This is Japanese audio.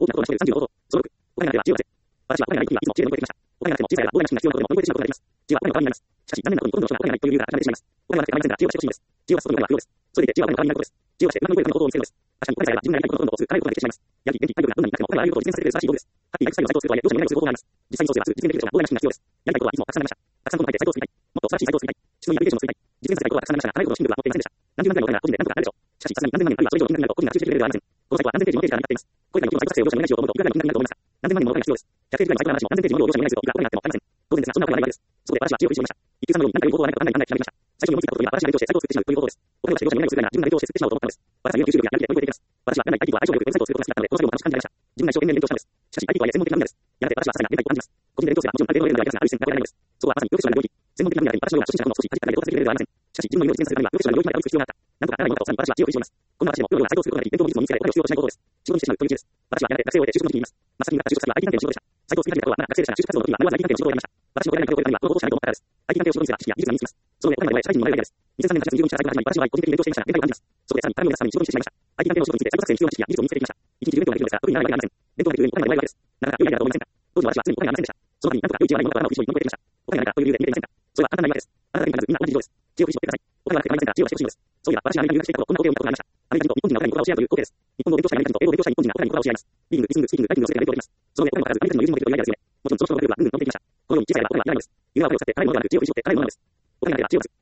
大きなことの35度、総力、お金があれば知恵を出せ。私はお金がない時にはいつも知恵を乗り越えてきました。お金がなくても小さいが大金が必要なことも乗り越えてしまうことがあります。知恵はお金の代わりになります。しかし、残念なことにほとんどの人がお金がないという理由が諦めてしまいます。お金はなくて構いませんが、知恵を出してほしいんです。知恵を出すことにお金は不要です。それでいて知恵はお金の代わりになることです。知恵を出してうまく動けるための行動を見せるのです。確かにお金さえあれば自分がやりたいことのほとんどをする叶えることができてしまいます。ヤギ、元気、アイドルがどんなになくてもお金があることを実践させてくれる素晴らしい道具です。ハッピーライフスタイルを最高するとはいえ、どうしても願いをする方法があります。実際にそうすればすぐ実現できる人が膨大な資金が必要です。やりたいことはいつもたくさんありました。たくさんこと書いてサイトを作りたい。もっと素晴らしいサイトを作りたい。質のいいアプリケーションを作りたい。実現するサイトがたくさんありましたが、叶えるほどの資金力は持っていませんでした。何十万回もお金が個人で何とかなるでしょう。しかし、さすがに何千万円あるいはそれ以上の金額になると個人が集中できるレベルではありません。このサイトは何千ページのページから成り立っています。これらの欲求のサイト作成を業者にお願いしようと思うと、いくらぐらいの金額になると思いますか。何千万円ものお金が必要です。100ページぐらいのサイトが必要です。100ページぐらいの話も何千ページもの業者にお願いするといくらぐらいの話も何千ページものそうで、私はお金がないわけです。そこで私は知恵を振り絞りました。一級さんのように何か良い方法はないか分からないと諦めました。最初に思いついたことには新しいアイデアとしてサイトを作ってしまうという方法です。お金を出して業者にお願いをするぐらいなら自分がレビューをして作ってしまおうと思ったのです。私は家の吸収力ややる気で乗り越えていきます。私はやらない IT は相性が良くウェブサイトを作ることが好きだったので、この作業も楽しく感じられました。自分が一生懸命勉強したいことをすることが好きだったので、この作業も楽しく感じられました。人材証明年齢としては難です。しかし IT とはいえ専門的な分野です。やがて私はさらにやりたいことがあるんです。個人で勉強するのはもちろんある程度のレベルでありますが、ある一線が超えられるようになります。そこで私はかなり IT はやめてくれをしてサイトを作ってしまうということです。これらのことは具体的にどうしてもやりたいことです。自分で勉強しながら具体的にやることです。専門的な分野であり、私のような初心者のものを少しかじっただけで到達できるレベルではありません。しかし、自分の夢を実現するためにはプロフェッショナル領域まで歩く必要があった。なんとかならないものかとさに私は知恵を振り絞ります。こんな私でもプロのようなサイトを作ることができ、伝統技術も身につけてお金を必要としないことです。仕事にしてしまうという理由です。私はやがて学生を終えて就職の時期にいます。真っ先に就職先は IT 関係の仕事でした。サイトを作り始めた頃はまだ学生でしたが、就職活動の時は迷わず IT 関係の仕事を選びました。私の親が金をくれるためにはこのことをしかないと思ったからです。IT 関係を仕事にすれば知識や技術が身につきます。その上、お金まで社会人にもなれるわけです。2003年8月15日からサイトが始まり、私は個人的に勉強していましたが、限界を感じます。そこでさらに他の皆さんに仕事にしてしまいました。IT 関係の仕事についてサイト作成に必要な知識や技術を身につけていきました。一日中弁当ができるのですが、特にならないわけではありません。弁当ができる上にお金がないわけです。なかなか良いアイデアだと思いませんか。当時の私は常にお金がありませんでした。そのためになんとか良い知恵はないものか頭を振り絞り乗り越えていきました。お金がないかという理由で逃げていませんか。それは簡単な言い訳です。あなただけに限らずみんな同じ事情です。知恵を振り絞ってください。お金がなくて構いませんが、知恵を出してほしいのです。そういえば私がアメリカに留学していた頃、こんな光景を見たことがありました。アメリカ人と日本人がお金に言葉を教え合うという光景です。日本語を勉強したいアメリカ人と英語を勉強したい日本人がお金に言葉を教え合います。リーディング、リスニング、スピーキング、ライティングの全てが勉強できます。その上、お金もかからずアメリカ人の友人もできるというアイデアですよね。もちろんその人のグループはぐんぐん伸びていきました。このように小さいがお金は要らないのです。夢はお金を使って叶えるものである。知恵を振り絞って叶えるものなのです。お金があれば知恵を出す。